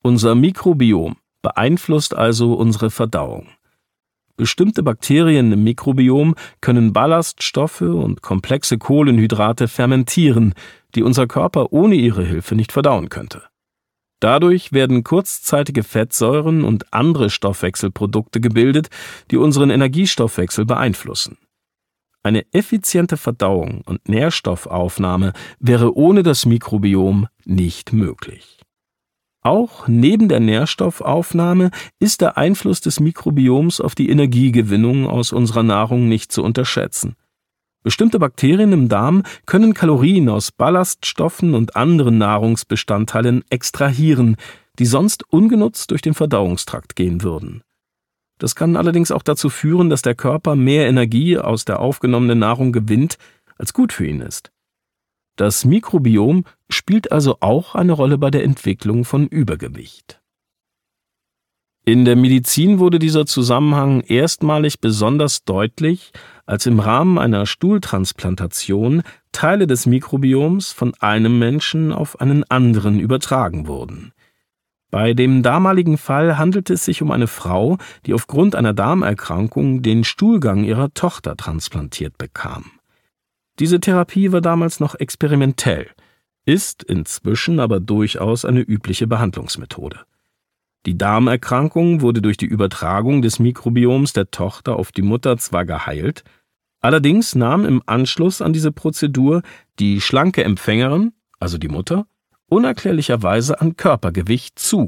Unser Mikrobiom beeinflusst also unsere Verdauung. Bestimmte Bakterien im Mikrobiom können Ballaststoffe und komplexe Kohlenhydrate fermentieren, die unser Körper ohne ihre Hilfe nicht verdauen könnte. Dadurch werden kurzzeitige Fettsäuren und andere Stoffwechselprodukte gebildet, die unseren Energiestoffwechsel beeinflussen. Eine effiziente Verdauung und Nährstoffaufnahme wäre ohne das Mikrobiom nicht möglich. Auch neben der Nährstoffaufnahme ist der Einfluss des Mikrobioms auf die Energiegewinnung aus unserer Nahrung nicht zu unterschätzen. Bestimmte Bakterien im Darm können Kalorien aus Ballaststoffen und anderen Nahrungsbestandteilen extrahieren, die sonst ungenutzt durch den Verdauungstrakt gehen würden. Das kann allerdings auch dazu führen, dass der Körper mehr Energie aus der aufgenommenen Nahrung gewinnt, als gut für ihn ist. Das Mikrobiom spielt also auch eine Rolle bei der Entwicklung von Übergewicht. In der Medizin wurde dieser Zusammenhang erstmalig besonders deutlich, als im Rahmen einer Stuhltransplantation Teile des Mikrobioms von einem Menschen auf einen anderen übertragen wurden. Bei dem damaligen Fall handelte es sich um eine Frau, die aufgrund einer Darmerkrankung den Stuhlgang ihrer Tochter transplantiert bekam. Diese Therapie war damals noch experimentell, ist inzwischen aber durchaus eine übliche Behandlungsmethode. Die Darmerkrankung wurde durch die Übertragung des Mikrobioms der Tochter auf die Mutter zwar geheilt, allerdings nahm im Anschluss an diese Prozedur die schlanke Empfängerin, also die Mutter, unerklärlicherweise an Körpergewicht zu.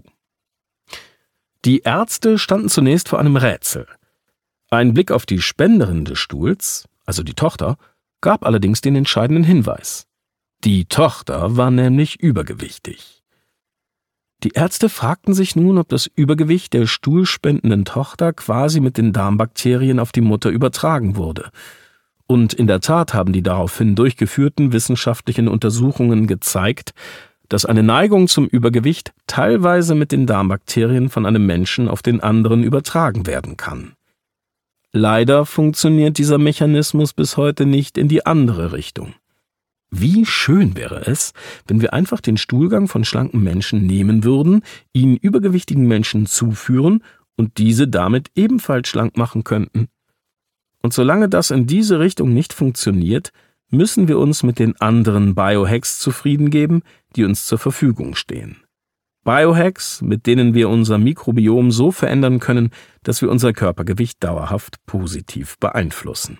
Die Ärzte standen zunächst vor einem Rätsel. Ein Blick auf die Spenderin des Stuhls, also die Tochter, gab allerdings den entscheidenden Hinweis. Die Tochter war nämlich übergewichtig. Die Ärzte fragten sich nun, ob das Übergewicht der stuhlspendenden Tochter quasi mit den Darmbakterien auf die Mutter übertragen wurde. Und in der Tat haben die daraufhin durchgeführten wissenschaftlichen Untersuchungen gezeigt, dass eine Neigung zum Übergewicht teilweise mit den Darmbakterien von einem Menschen auf den anderen übertragen werden kann. Leider funktioniert dieser Mechanismus bis heute nicht in die andere Richtung. Wie schön wäre es, wenn wir einfach den Stuhlgang von schlanken Menschen nehmen würden, ihn übergewichtigen Menschen zuführen und diese damit ebenfalls schlank machen könnten. Und solange das in diese Richtung nicht funktioniert, müssen wir uns mit den anderen Biohacks zufrieden geben, die uns zur Verfügung stehen. Biohacks, mit denen wir unser Mikrobiom so verändern können, dass wir unser Körpergewicht dauerhaft positiv beeinflussen.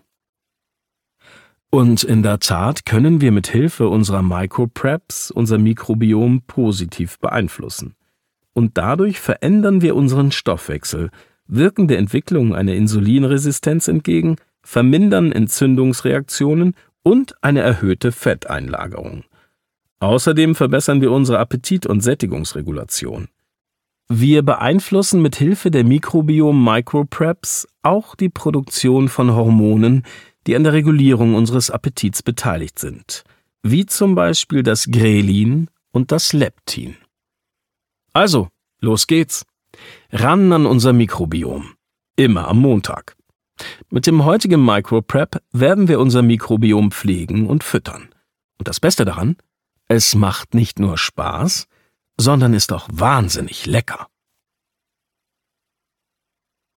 Und in der Tat können wir mit Hilfe unserer Micropreps unser Mikrobiom positiv beeinflussen. Und dadurch verändern wir unseren Stoffwechsel, wirken der Entwicklung einer Insulinresistenz entgegen, vermindern Entzündungsreaktionen und eine erhöhte Fetteinlagerung. Außerdem verbessern wir unsere Appetit- und Sättigungsregulation. Wir beeinflussen mit Hilfe der Mikrobiom-Micropreps auch die Produktion von Hormonen, die an der Regulierung unseres Appetits beteiligt sind, wie zum Beispiel das Grelin und das Leptin. Also, los geht's. Ran an unser Mikrobiom. Immer am Montag. Mit dem heutigen Microprep werden wir unser Mikrobiom pflegen und füttern. Und das Beste daran: es macht nicht nur Spaß, sondern ist auch wahnsinnig lecker.